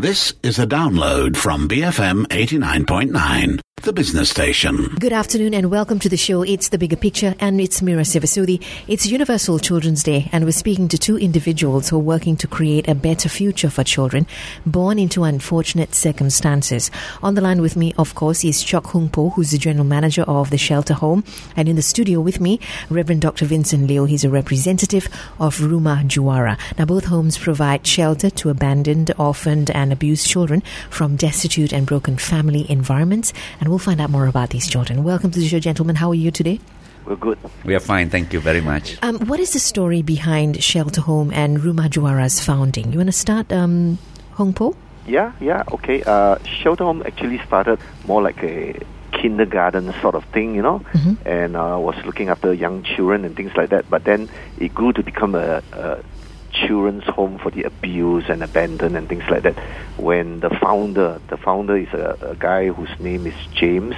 This is a download from BFM 89.9, the business station. Good afternoon and welcome to the show. It's The Bigger Picture and it's Mira Sivasudi. It's Universal Children's Day and we're speaking to two individuals who are working to create a better future for children born into unfortunate circumstances. On the line with me, of course, is Chok Hung Po, who's the General Manager of the Shelter Home. And in the studio with me, Reverend Dr. Vincent Leo. He's a representative of Rumah Juara. Now, both homes provide shelter to abandoned, orphaned and abused children from destitute and broken family environments. And we'll find out more about these children. Welcome to the show, gentlemen. How are you today? We're good. We are fine. Thank you very much. What is the story behind Shelter Home and Rumah Juara's founding? You want to start, Hong Po? Yeah, okay. Shelter Home actually started more like a kindergarten sort of thing, and was looking after young children and things like that. But then it grew to become a children's home for the abused and abandoned and things like that. When the founder is a guy whose name is James,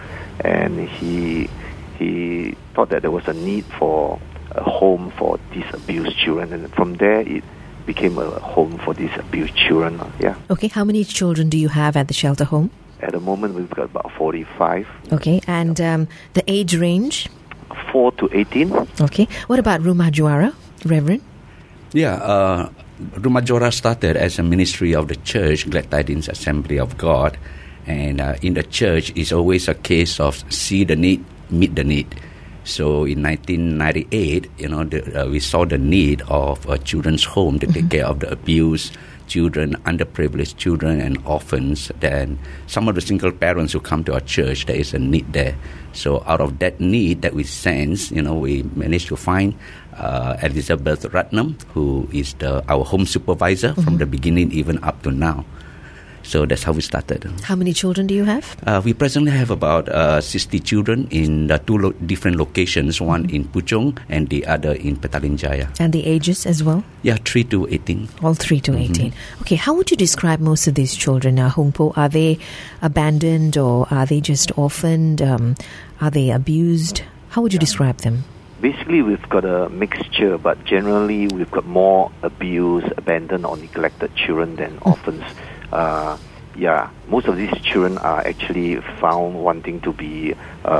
and he thought that there was a need for a home for these abused children, and from there it became a home for these abused children. Yeah. Okay, how many children do you have at the Shelter Home? At the moment we've got about 45. Okay, and the age range? 4 to 18. Okay, what about Rumah Juara, Reverend? Yeah, Rumah Juara started as a ministry of the church, Glad Tidings Assembly of God. And in the church, it's always a case of see the need, meet the need. So in 1998, we saw the need of a children's home to take care of the abused children, underprivileged children and orphans. Then some of the single parents who come to our church, there is a need there. So out of that need that we sense, we managed to find Elizabeth Ratnam, who is our home supervisor from the beginning even up to now. So that's how we started. How many children do you have? We presently have about 60 children in the two different locations, one in Puchong and the other in Petaling Jaya. And the ages as well? Yeah, 3 to 18. All 3 to 18. Okay, how would you describe most of these children, Hong Po? Are they abandoned or are they just orphaned? Are they abused? How would you describe them? Basically, we've got a mixture, but generally we've got more abused, abandoned or neglected children than orphans. Most of these children are actually found wanting to be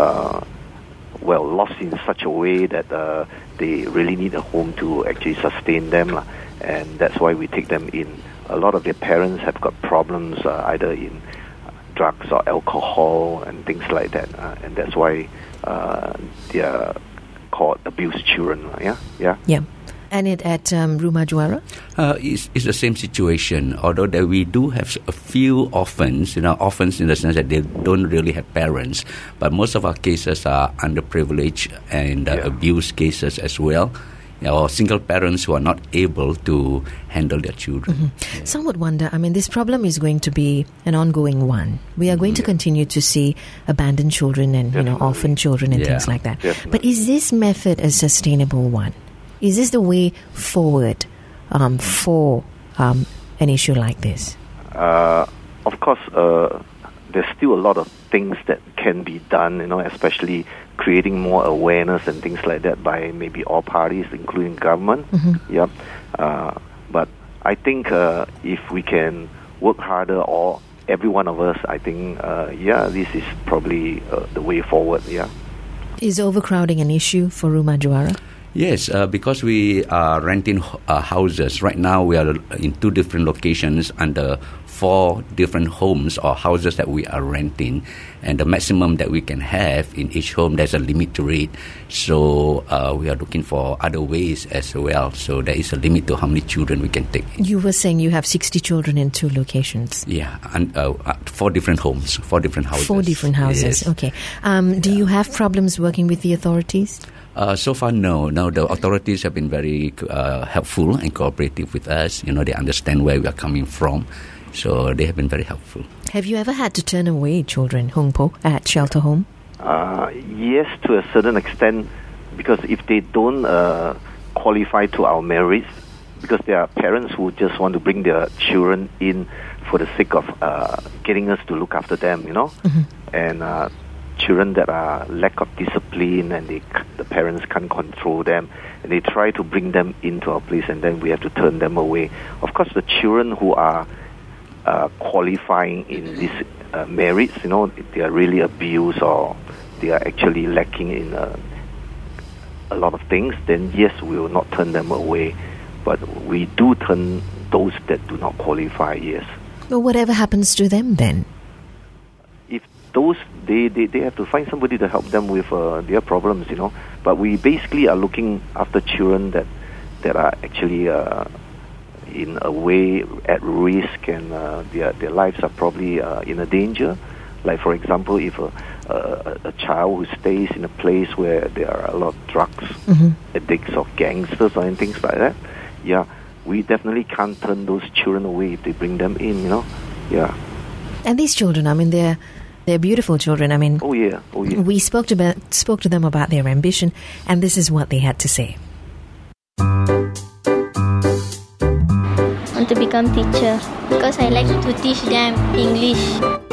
lost in such a way that they really need a home to actually sustain them, and that's why we take them in. A lot of their parents have got problems either in drugs or alcohol and things like that, and that's why they are called abused children. Yeah. And at Rumah Juara? It's the same situation, although that we do have a few orphans, orphans in the sense that they don't really have parents, but most of our cases are underprivileged and abused cases as well, or single parents who are not able to handle their children. Yeah. Some would wonder, this problem is going to be an ongoing one. We are going to continue to see abandoned children and, orphan children and things like that. Definitely. But is this method a sustainable one? Is this the way forward for an issue like this? Of course, there's still a lot of things that can be done, especially creating more awareness and things like that by maybe all parties, including government. But I think if we can work harder, or every one of us, I think, this is probably the way forward, Is overcrowding an issue for Rumah Juara? Yes, because we are renting houses. Right now we are in 2 different locations under 4 different homes or houses that we are renting. And the maximum that we can have in each home, there's a limit to it. So we are looking for other ways as well. So there is a limit to how many children we can take. You were saying you have 60 children in 2 locations. Yeah, and 4 different homes, 4 different houses. 4 different houses, yes. Okay. Do you have problems working with the authorities? So far, no. No, the authorities have been very helpful and cooperative with us. They understand where we are coming from. So they have been very helpful. Have you ever had to turn away children, Hong Po, at Shelter Home? Yes, to a certain extent, because if they don't qualify to our merits, because there are parents who just want to bring their children in for the sake of getting us to look after them, and children that are lack of discipline and the parents can't control them, and they try to bring them into our place, and then we have to turn them away. Of course, the children who are qualifying in these merits, if they are really abused or they are actually lacking in a lot of things, then yes, we will not turn them away. But we do turn those that do not qualify, yes. Well, whatever happens to them then? If those, they have to find somebody to help them with their problems, But we basically are looking after children that are actually in a way at risk, and their lives are probably in a danger. Like, for example, if a child who stays in a place where there are a lot of drugs addicts or gangsters or things like that, we definitely can't turn those children away if they bring them in, And these children, they're beautiful children. Oh yeah. We spoke to them about their ambition, and this is what they had to say. I want to become teacher because I like to teach them English.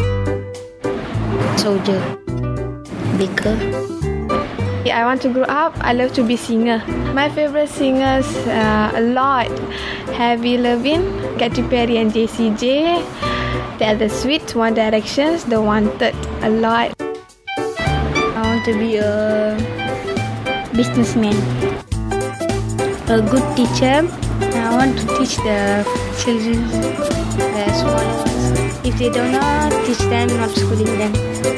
Soldier. Baker. I want to grow up. I love to be singer. My favorite singers a lot: Avril Lavigne, Katy Perry, and Jessie J. Taylor Swift, One Direction, The Wanted, a lot. I want to be a businessman, a good teacher. I want to teach the children, the small ones. If they do not teach them, not schooling them.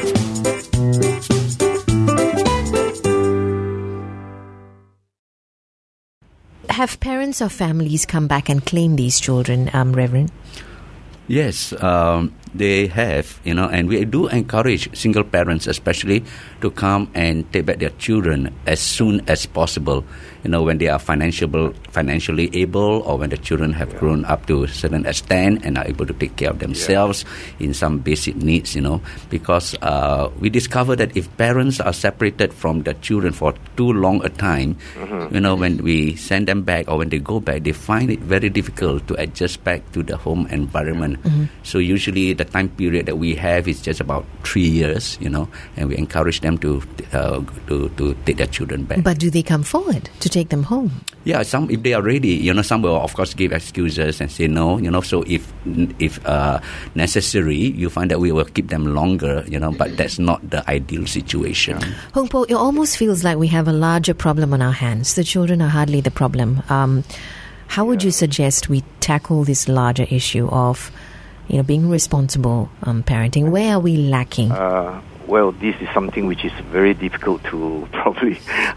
Have parents or families come back and claim these children, Reverend? Yes, they have, and we do encourage single parents especially to come and take back their children as soon as possible, when they are financially able, or when the children have grown up to a certain extent and are able to take care of themselves in some basic needs, because we discover that if parents are separated from the children for too long a time, when we send them back or when they go back, they find it very difficult to adjust back to the home environment. So usually the time period that we have is just about 3 years, and we encourage them to take their children back. But do they come forward to take them home? Yeah, some, if they are ready, some will of course give excuses and say no, so if necessary, you find that we will keep them longer, but that's not the ideal situation. Hong Po, it almost feels like we have a larger problem on our hands. The children are hardly the problem. How would you suggest we tackle this larger issue of being responsible parenting? Where are we lacking? Well, this is something which is very difficult to probably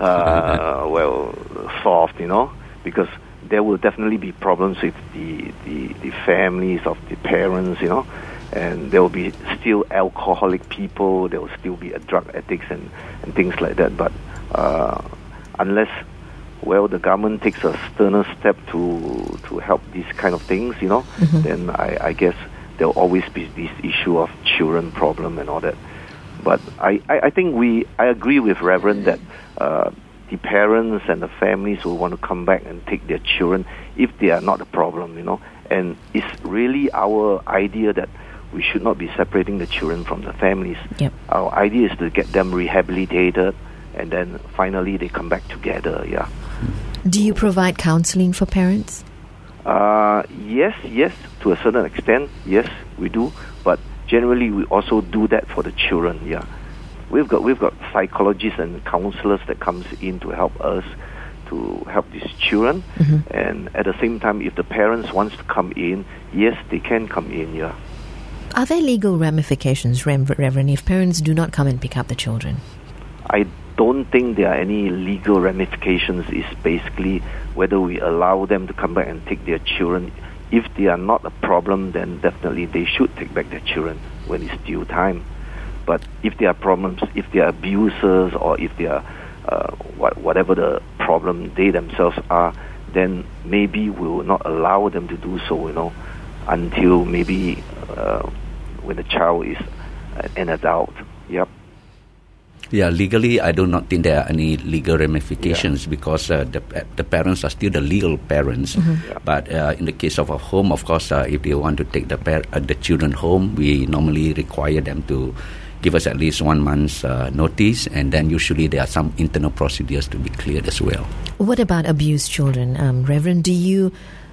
solve, because there will definitely be problems with the families of the parents, and there will be still alcoholic people, there will still be drug addicts and things like that. But unless the government takes a sterner step to help these kind of things, then I guess there will always be this issue of children problem and all that. But I think I agree with Reverend that the parents and the families will want to come back and take their children if they are not a problem, And it's really our idea that we should not be separating the children from the families. Yep. Our idea is to get them rehabilitated, and then finally they come back together, Do you provide counseling for parents? Yes, to a certain extent, yes, we do. But generally, we also do that for the children. We've got psychologists and counselors that comes in to help us to help these children. And at the same time, if the parents wants to come in, yes, they can come in. Are there legal ramifications, Reverend, if parents do not come and pick up the children? I don't think there are any legal ramifications. It's basically whether we allow them to come back and take their children. If they are not a problem, then definitely they should take back their children when it's due time. But if there are problems, if they are abusers, or if they are whatever the problem they themselves are, then maybe we will not allow them to do so, until maybe when the child is an adult. Yep. Yeah, legally, I do not think there are any legal ramifications because the parents are still the legal parents. But in the case of a home, of course, if they want to take the children home, we normally require them to give us at least 1 month's notice, and then usually there are some internal procedures to be cleared as well. What about abused children, Reverend? Do you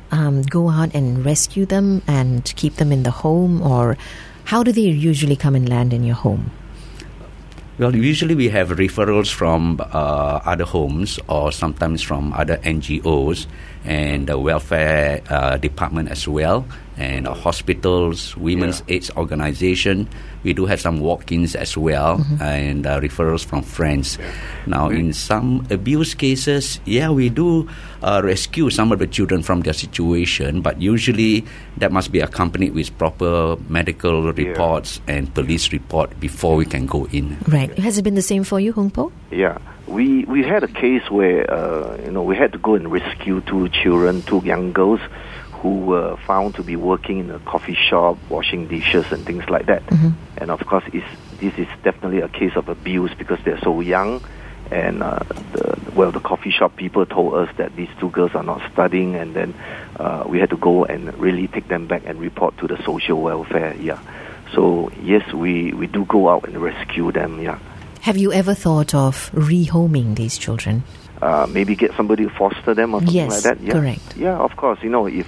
go out and rescue them and keep them in the home, or how do they usually come and land in your home? Well, usually we have referrals from other homes or sometimes from other NGOs and the welfare department as well, and hospitals, women's AIDS organization. We do have some walk-ins as well, and referrals from friends. Now, in some abuse cases, we do rescue some of the children from their situation, but usually that must be accompanied with proper medical reports and police report before we can go in. Right. Has it been the same for you, Hung Po? Yeah. We had a case where, we had to go and rescue two young girls who were found to be working in a coffee shop, washing dishes and things like that. And of course, this is definitely a case of abuse because they're so young. And the coffee shop people told us that these two girls are not studying, and then we had to go and really take them back and report to the social welfare. So yes, we do go out and rescue them. Have you ever thought of rehoming these children? Maybe get somebody to foster them or something like that. Correct. Yeah, of course. If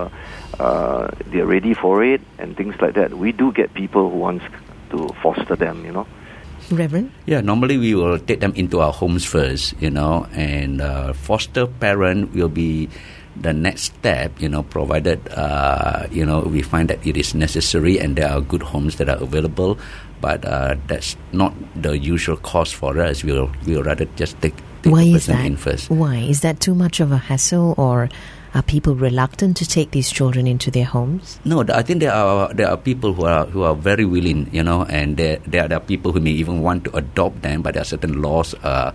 they're ready for it and things like that, we do get people who want to foster them. Reverend? Yeah, normally we will take them into our homes first, and foster parent will be the next step, provided, we find that it is necessary and there are good homes that are available. But that's not the usual cost for us. We'll rather just take Why the is person that? in first. Why? Is that too much of a hassle, or are people reluctant to take these children into their homes? No, I think there are people who are very willing, and there are people who may even want to adopt them, but there are certain laws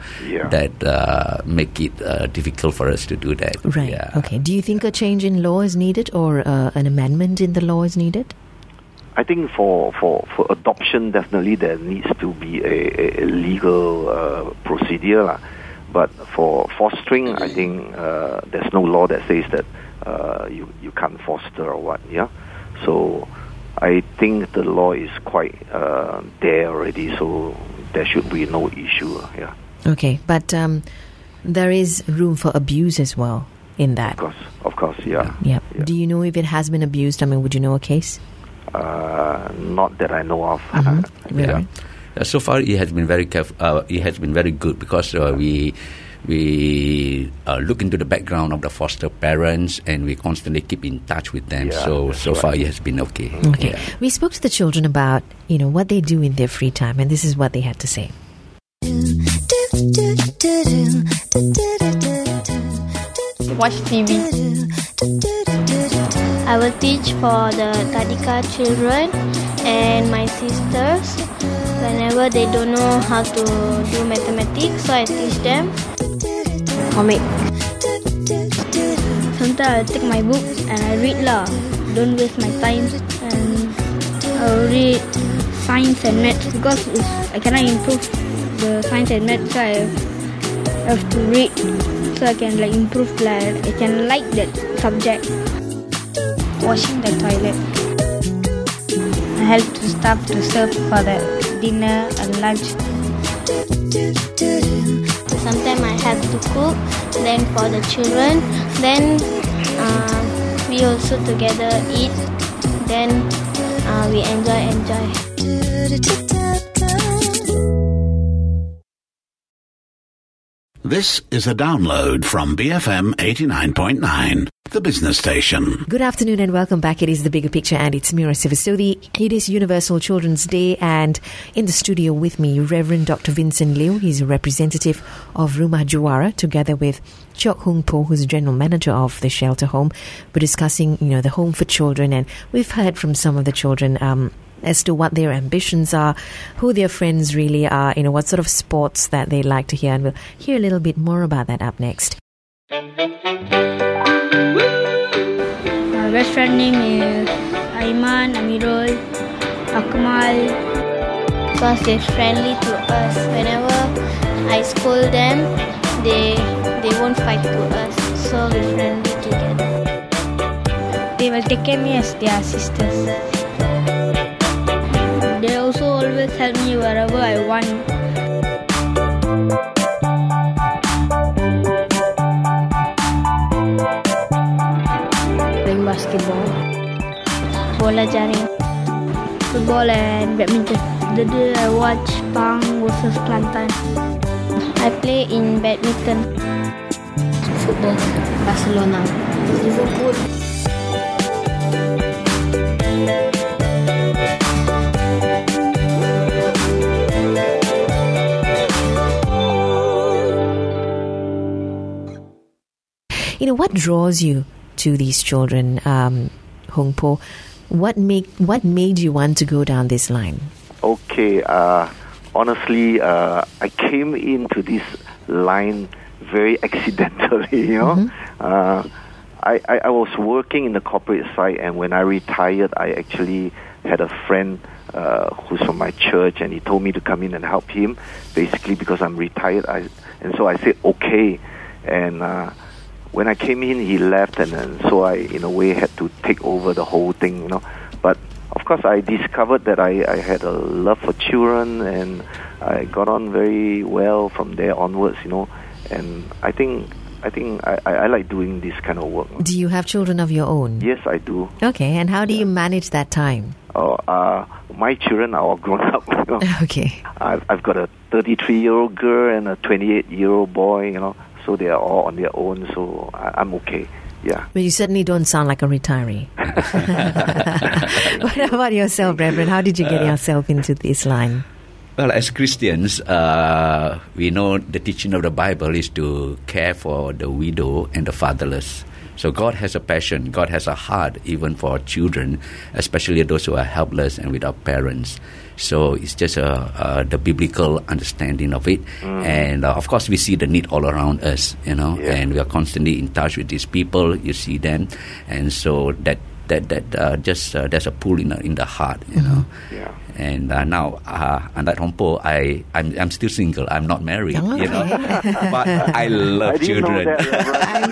that make it difficult for us to do that. Right. Yeah. Okay. Do you think a change in law is needed, or an amendment in the law is needed? I think for adoption, definitely there needs to be a legal procedure. But for fostering, I think there's no law that says that you can't foster or what. So I think the law is quite there already, so there should be no issue. Okay, but there is room for abuse as well in that. Of course, yeah. Do you know if it has been abused? I mean, would you know a case? Not that I know of. Really? So far, it has been very it has been very good because we look into the background of the foster parents and we constantly keep in touch with them. So far, it has been okay. Okay. Yeah. We spoke to the children about what they do in their free time, and this is what they had to say. Watch TV. I will teach for the Tadika children and my sisters whenever they don't know how to do mathematics, so I teach them. Comic. Sometimes I take my book and I read lah. Don't waste my time, and I'll read science and maths because I cannot improve the science and maths, so I have to read so I can improve, I can like that subject. Washing the toilet. I help to staff to serve for the dinner and lunch. Sometimes I have to cook, then for the children, then we also together eat, then we enjoy. This is a download from BFM 89.9, the business station. Good afternoon and welcome back. It is The Bigger Picture and it's Mira Sivasudi. It is Universal Children's Day, and in the studio with me, Reverend Dr. Vincent Liu. He's a representative of Rumah Juara, together with Chok Hung Po, who's the general manager of the shelter home. We're discussing, the home for children, and we've heard from some of the children as to what their ambitions are, who their friends really are, what sort of sports that they like to hear, and we'll hear a little bit more about that up next. My best friend name is Aiman, Amirul, Akmal. Because they're friendly to us. Whenever I scold them, they won't fight to us. So we're friendly together. They will take care of me as their sisters. They also always help me wherever I want. bola jaring, football and badminton. The day I watch Pang versus Kelantan. I play in badminton. Football, Barcelona, Liverpool. What draws you to these children, Hong Po? What made you want to go down this line? Okay, honestly, I came into this line very accidentally, I was working in the corporate side, and when I retired, I actually had a friend who's from my church, and he told me to come in and help him, basically because I'm retired. And so I said, okay. And when I came in, he left, and so I, in a way, had to take over the whole thing, But of course, I discovered that I had a love for children, and I got on very well from there onwards, And I think I like doing this kind of work. Do you have children of your own? Yes, I do. Okay, and how do you manage that time? My children are all grown up. Okay. I've got a 33-year-old girl and a 28-year-old boy, so they are all on their own, so I'm okay. Yeah. But you certainly don't sound like a retiree. What about yourself, Reverend? How did you get yourself into this line? Well, as Christians, we know the teaching of the Bible is to care for the widow and the fatherless. So God has a passion, God has a heart even for children, especially those who are helpless and without parents. So it's just the biblical understanding of it. And of course we see the need all around us, and we are constantly in touch with these people. You see them, and so that there's a pull in the heart, Yeah. And now, unlike Hong Po, I'm still single. I'm not married, Okay. But I love children. I'm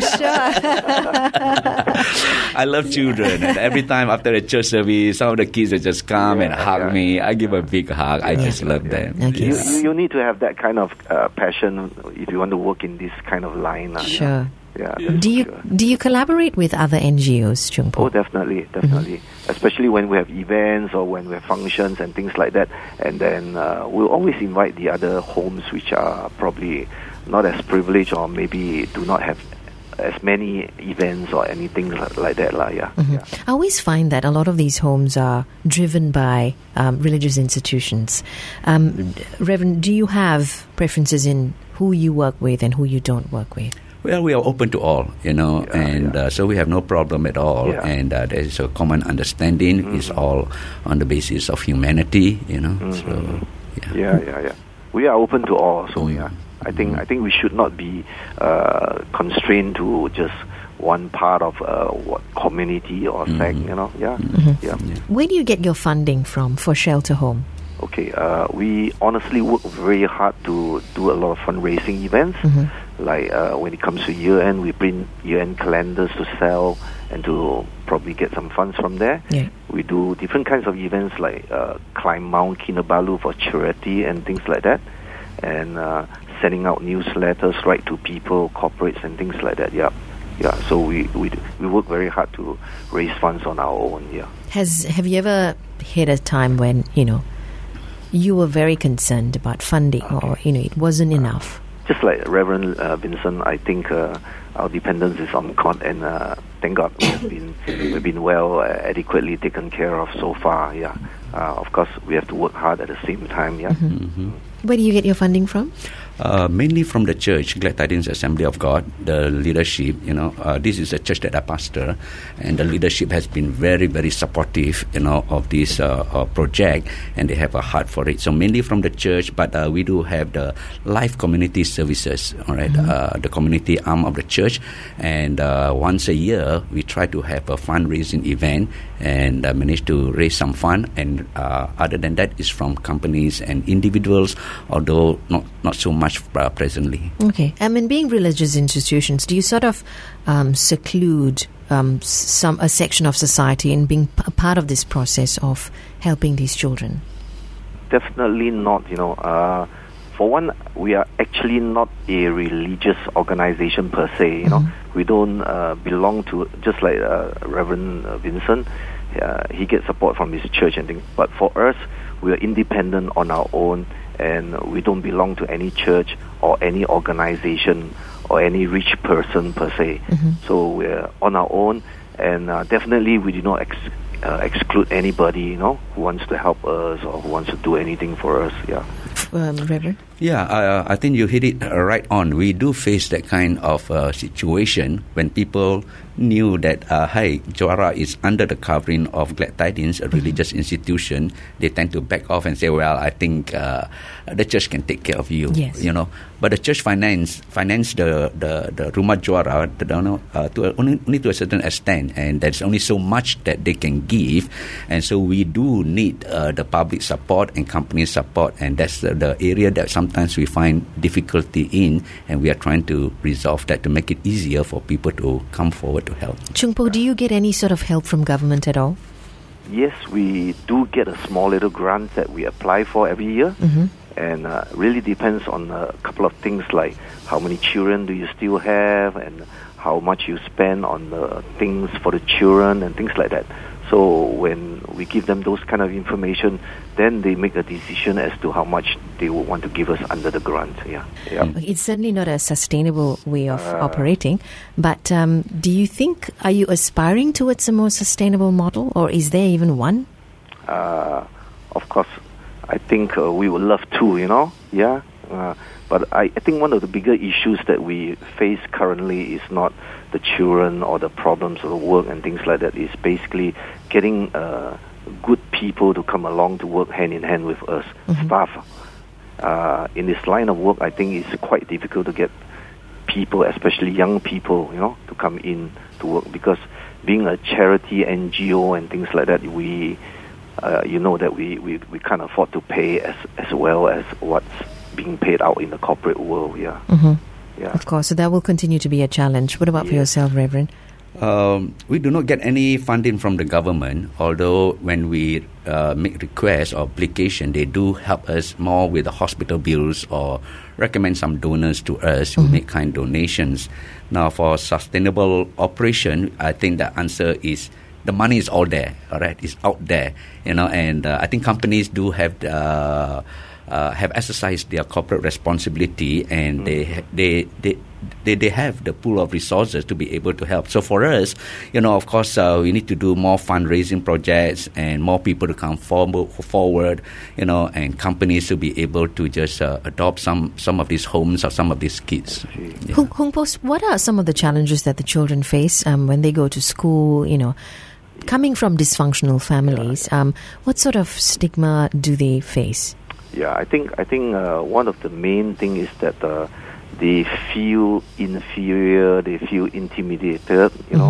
sure. I love children, and every time after a church service, some of the kids will just come and hug me. I give a big hug. I just love them. Okay. You need to have that kind of passion if you want to work in this kind of line. Sure. Yeah. Do you collaborate with other NGOs, Chung Po? Oh, definitely. Especially when we have events or when we have functions and things like that. And then we'll always invite the other homes which are probably not as privileged or maybe do not have as many events or anything like that. Yeah. I always find that a lot of these homes are driven by religious institutions. Reverend, do you have preferences in who you work with and who you don't work with? Well, we are open to all, so we have no problem at all. Yeah. And there is a common understanding. It's all on the basis of humanity, So, Yeah. We are open to all. So I think we should not be constrained to just one part of what community or sect, Yeah. Where do you get your funding from for Shelter Home? Okay, we honestly work very hard to do a lot of fundraising events. Like when it comes to year-end, we print year-end calendars to sell and to probably get some funds from there. Yeah. We do different kinds of events like climb Mount Kinabalu for charity and things like that. And sending out newsletters right to people, corporates and things like that, Yeah, so we work very hard to raise funds on our own, Have you ever hit a time when, you were very concerned about funding or, it wasn't enough? Just like Reverend Vincent, I think our dependence is on God, and thank God we've been well adequately taken care of so far. Yeah, of course we have to work hard at the same time. Yeah. Where do you get your funding from? Mainly from the church, Glad Tidings Assembly of God, the leadership. This is a church that I pastor, and the leadership has been very, very supportive, of this project, and they have a heart for it. So mainly from the church, but we do have the life community services, all right, the community arm of the church, and once a year we try to have a fundraising event and manage to raise some fund. And other than that, is from companies and individuals, although not so much presently. Okay. Being religious institutions, do you sort of seclude a section of society in being a part of this process of helping these children? Definitely not. For one, we are actually not a religious organization per se. We don't belong to, just like Reverend Vincent. he gets support from his church and things. But for us, we are independent on our own, and we don't belong to any church or any organization or any rich person per se. So we're on our own, and definitely we do not exclude anybody, who wants to help us or who wants to do anything for us. Yeah. Reverend? Yeah, I think you hit it right on. We do face that kind of situation when people knew that, hey, Johara is under the covering of Glad Tidings, a religious institution. They tend to back off and say, well, I think the church can take care of you. Yes. But the church finance the Rumah Johara only to a certain extent, and there's only so much that they can give. And so we do need the public support and company support, and that's the area that sometimes we find difficulty in, and we are trying to resolve that to make it easier for people to come forward to help. Chung Po, do you get any sort of help from government at all? Yes, we do get a small little grant that we apply for every year. And really depends on a couple of things like how many children do you still have, and how much you spend on things for the children and things like that. So when we give them those kind of information, then they make a decision as to how much they will want to give us under the grant. Yeah. It's certainly not a sustainable way of operating, but do you think, are you aspiring towards a more sustainable model, or is there even one? Of course, I think we would love to, but I think one of the bigger issues that we face currently is not the children or the problems of the work and things like that. It's basically getting good people to come along to work hand in hand with us, staff. In this line of work, I think it's quite difficult to get people, especially young people, to come in to work, because being a charity NGO and things like that, we can't afford to pay as well as what's being paid out in the corporate world. Yeah. Of course, so that will continue to be a challenge. What about for yourself, Reverend? We do not get any funding from the government, although when we make requests or application, they do help us more with the hospital bills or recommend some donors to us who make kind donations. Now, for sustainable operation, I think the answer is the money is all there, all right? It's out there, and I think companies do have exercised their corporate responsibility, and they have the pool of resources to be able to help. So for us, of course, we need to do more fundraising projects and more people to come forward, and companies to be able to just adopt some of these homes or some of these kids. Yeah. Hung Po, what are some of the challenges that the children face when they go to school, coming from dysfunctional families? What sort of stigma do they face? Yeah, I think one of the main thing is that they feel inferior, they feel intimidated,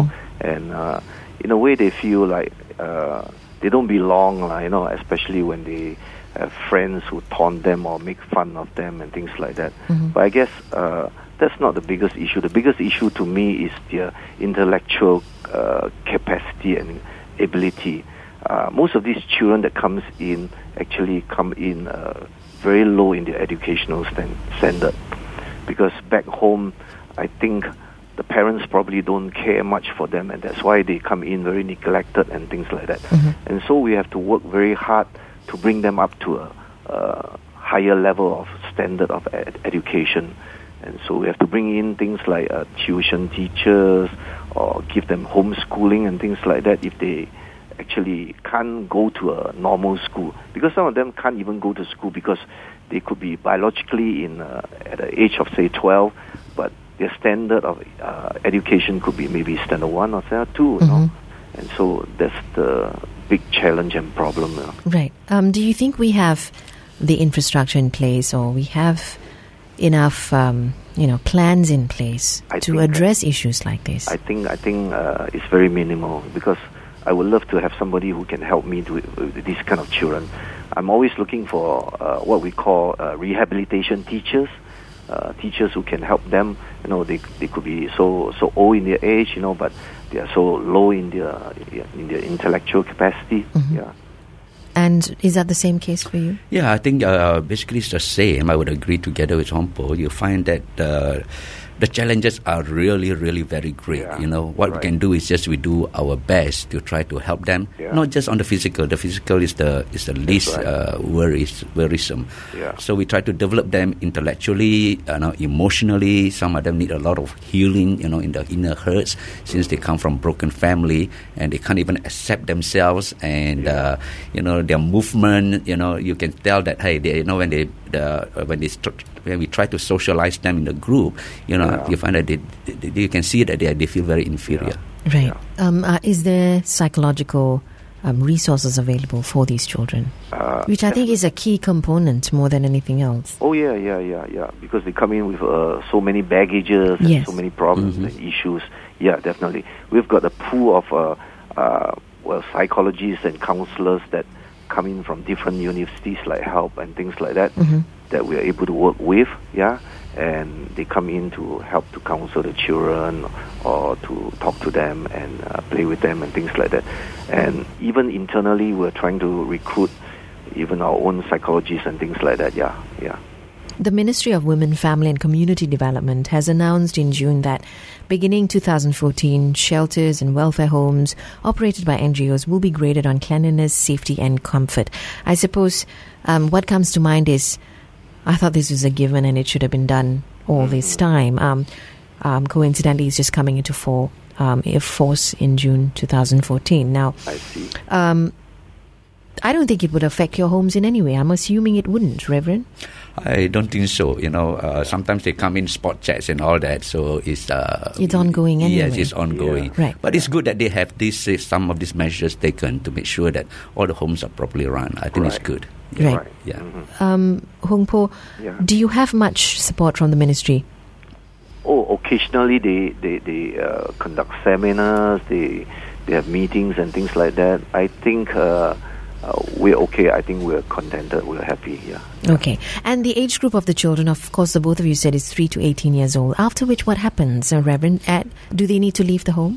and in a way they feel like they don't belong, especially when they have friends who taunt them or make fun of them and things like that. But I guess that's not the biggest issue. The biggest issue to me is their intellectual capacity and ability. Most of these children that actually come in very low in their educational standard, because back home, I think the parents probably don't care much for them, and that's why they come in very neglected and things like that. And so we have to work very hard to bring them up to a higher level of standard of education. And so we have to bring in things like tuition teachers, or give them homeschooling and things like that if they actually can't go to a normal school, because some of them can't even go to school because they could be biologically at the age of say 12, but their standard of education could be maybe standard 1 or standard 2, and so that's the big challenge and problem. Right. Do you think we have the infrastructure in place, or we have enough plans in place to address issues like this? I think it's very minimal, because I would love to have somebody who can help me with these kind of children. I'm always looking for what we call rehabilitation teachers, teachers who can help them. They could be so old in their age, but they are so low in their intellectual capacity. Yeah. And is that the same case for you? Yeah, I think basically it's the same. I would agree together with Hong Po. You find that the challenges are really, really very great. Yeah. You know, what we can do is just we do our best to try to help them, not just on the physical. The physical is the least worrisome. Yeah. So we try to develop them intellectually, emotionally. Some of them need a lot of healing, in the inner hurts, since they come from broken family and they can't even accept themselves and their movement. You can tell that when we try to socialize them in the group, you find that you can see that they feel very inferior. Right. Is there psychological resources available for these children? Which I think is a key component more than anything else. Oh, yeah. Because they come in with so many baggages and so many problems and issues. Yeah, definitely. We've got a pool of psychologists and counselors that come in from different universities like HELP and things like that, that we are able to work with, and they come in to help to counsel the children or to talk to them and play with them and things like that. And even internally, we're trying to recruit even our own psychologists and things like that, yeah. The Ministry of Women, Family and Community Development has announced in June that beginning 2014, shelters and welfare homes operated by NGOs will be graded on cleanliness, safety and comfort. I suppose what comes to mind is, I thought this was a given and it should have been done all this time. Coincidentally, it's just coming into force in June 2014. Now, I see. I don't think it would affect your homes in any way. I'm assuming it wouldn't, Reverend. I don't think so. Sometimes they come in spot checks and all that, so it's ongoing anyway. Yes, it's ongoing. Yeah. Right. But it's good that they have some of these measures taken to make sure that all the homes are properly run. I think it's good. Right. Right. Yeah. Hong Po, do you have much support from the ministry? Oh, occasionally they conduct seminars, they have meetings and things like that. I think we're okay. I think we're contented. We're happy. Yeah. Okay. And the age group of the children, of course, the both of you said is 3 to 18 years old. After which, what happens, Reverend? Do they need to leave the home?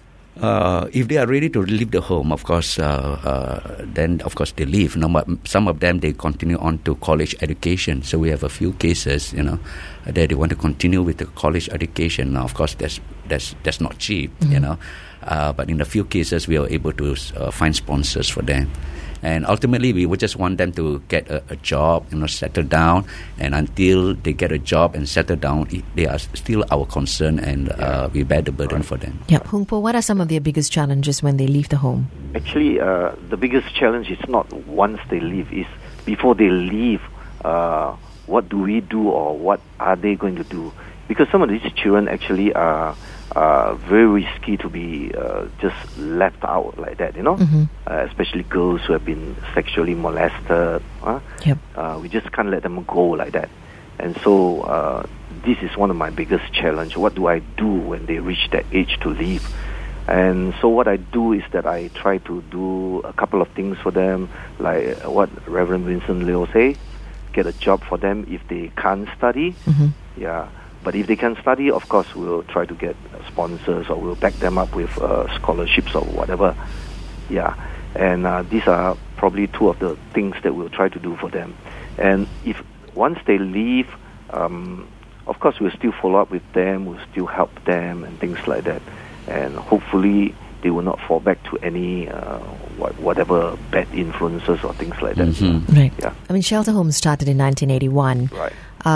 If they are ready to leave the home, of course, then of course they leave. Some of them they continue on to college education. So we have a few cases, that they want to continue with the college education. Now, of course, that's not cheap, but in a few cases we are able to find sponsors for them. And ultimately, we would just want them to get a job, settle down. And until they get a job and settle down, they are still our concern, and we bear the burden for them. Yeah, Hong Po, what are some of their biggest challenges when they leave the home? Actually, the biggest challenge is not once they leave; is before they leave. What do we do, or what are they going to do? Because some of these children actually are very risky to be just left out like that, especially girls who have been sexually molested. We just can't let them go like that. And so this is one of my biggest challenge. What do I do when they reach that age to leave? And so what I do is that I try to do a couple of things for them, like what Reverend Vincent Leo say, get a job for them if they can't study. But if they can study, of course, we'll try to get sponsors, or we'll back them up with scholarships or whatever. And these are probably two of the things that we'll try to do for them. And if once they leave, of course, we'll still follow up with them, we'll still help them and things like that. And hopefully they will not fall back to any whatever bad influences or things like that. Right. Yeah. I mean, shelter homes started in 1981. Right.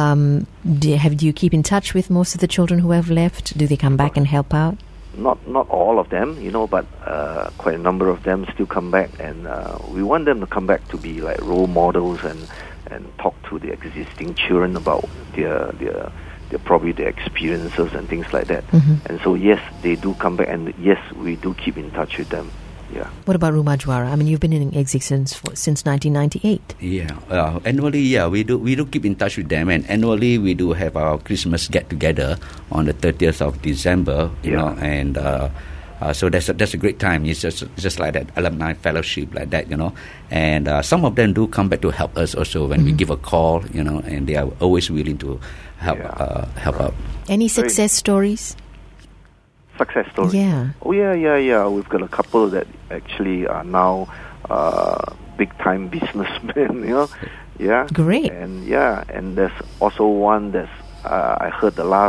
Do you keep in touch with most of the children who have left? Do they come back and help out? Not all of them, but quite a number of them still come back, and we want them to come back to be like role models and talk to the existing children about their probably their experiences and things like that. And so yes, they do come back, and yes, we do keep in touch with them. Yeah. What about Rumah Juara? I mean, you've been in existence since 1998. Yeah. Annually, we do keep in touch with them, and annually we do have our Christmas get together on the 30th of December. And so that's a great time. It's just like that alumni fellowship like that, And some of them do come back to help us also when we give a call, and they are always willing to help out. Any success stories? Success stories? Yeah. Oh, yeah. We've got a couple that actually are now big-time businessmen, Yeah. Great. And and there's also one that's, I heard the last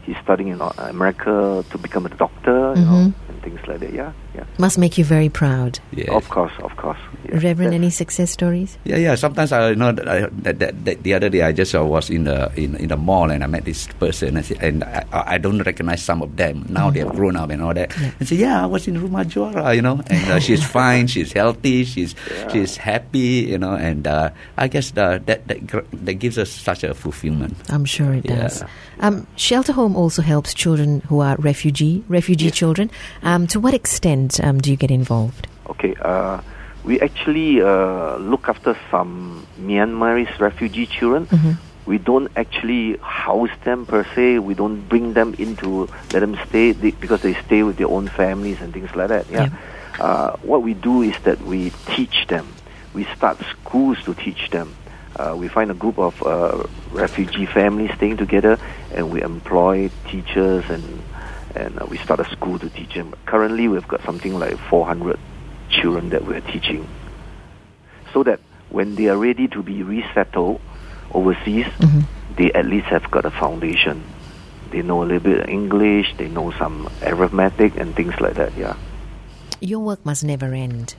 he's studying in America to become a doctor, you know, and things like that. Yeah. Must make you very proud. Yes. Of course. Yeah. Reverend, any success stories? Yeah. Sometimes that the other day I just was in the mall and I met this person and I don't recognize some of them. Now they have grown up and all that. Yeah. And say, I was in Rumah Juara, you know, and she's fine, she's healthy, she's happy, you know, and I guess that gives us such a fulfillment. I'm sure it does. Shelter Home also helps children who are refugee children. To what extent do you get involved? Okay, we actually look after some Myanmarese refugee children. We don't actually house them per se. We don't bring them in to let them stay because they stay with their own families and things like that. What we do is that we teach them. We start schools to teach them. We find a group of refugee families staying together, and we employ teachers and we start a school to teach them. Currently, we've got something like 400 children that we're teaching, so that when they are ready to be resettled overseas, they at least have got a foundation. They know a little bit of English, they know some arithmetic and things like that. Yeah. Your work must never end.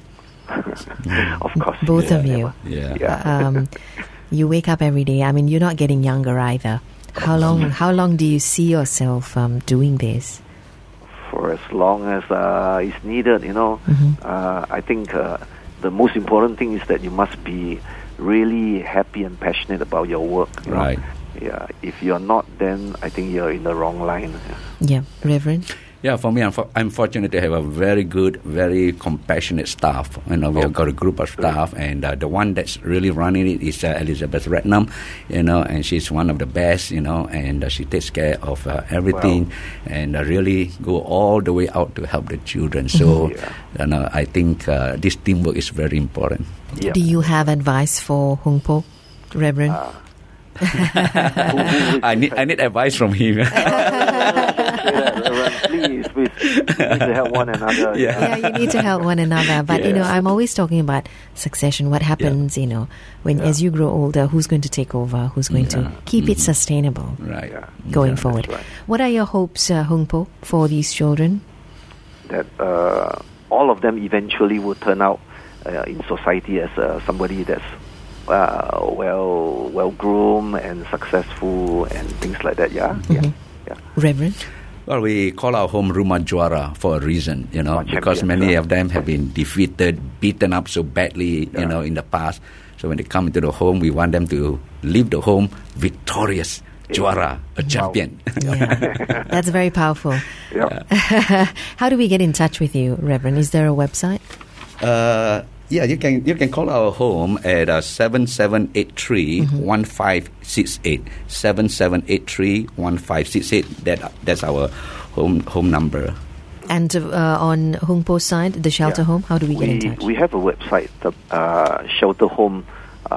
Of course. Both of you. Yeah. You wake up every day. I mean, you're not getting younger either. How long do you see yourself doing this? For as long as is needed, you know. I think the most important thing is that you must be really happy and passionate about your work. You right. know? Yeah. If you're not, then I think you're in the wrong line. Yeah. Reverend? Yeah, for me, I'm fortunate to have a very good, very compassionate staff. You know, we have got a group of staff, and the one that's really running it is Elizabeth Ratnam, you know, and she's one of the best, you know, and she takes care of everything and really go all the way out to help the children. So, you know, I think this teamwork is very important. Yeah. Do you have advice for Hung Po, Reverend? I need advice from him. Please, we need to help one another. Yeah, you need to help one another. But, you know, I'm always talking about succession. What happens, you know, when as you grow older, who's going to take over? Who's going to keep it sustainable going forward? Right. What are your hopes, Hung Po, for these children? That all of them eventually will turn out in society as somebody that's well groomed and successful and things like that. Yeah. Reverend? Well, we call our home Rumah Juara for a reason, you know, because many of them have been defeated, beaten up so badly, you know, in the past. So when they come into the home, we want them to leave the home victorious, Juara, a champion. Yeah. That's very powerful. How do we get in touch with you, Reverend? Is there a website? Yeah, you can call our home at 7783-1568. 7783-1568. That's our home number. And on Hung Po's side, the shelter home, how do we get in touch? We have a website, shelterhome.org.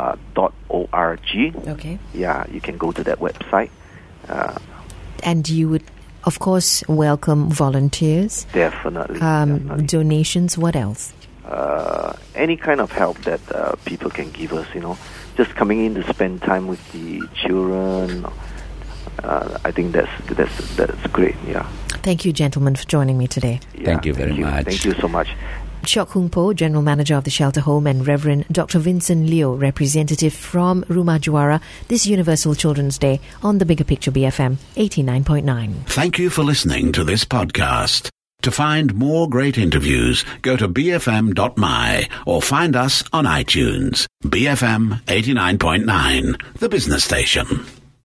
Okay. Yeah, you can go to that website. And you would, of course, welcome volunteers. Definitely. Donations, what else? Any kind of help that people can give us, you know, just coming in to spend time with the children. I think that's great. Yeah. Thank you, gentlemen, for joining me today. Yeah, thank you very much. Thank you so much. Chok Hung Po, General Manager of the Shelter Home, and Reverend Dr. Vincent Leo, representative from Rumah Juara, this Universal Children's Day on the Bigger Picture BFM 89.9. Thank you for listening to this podcast. To find more great interviews, go to bfm.my or find us on iTunes. BFM 89.9, the business station.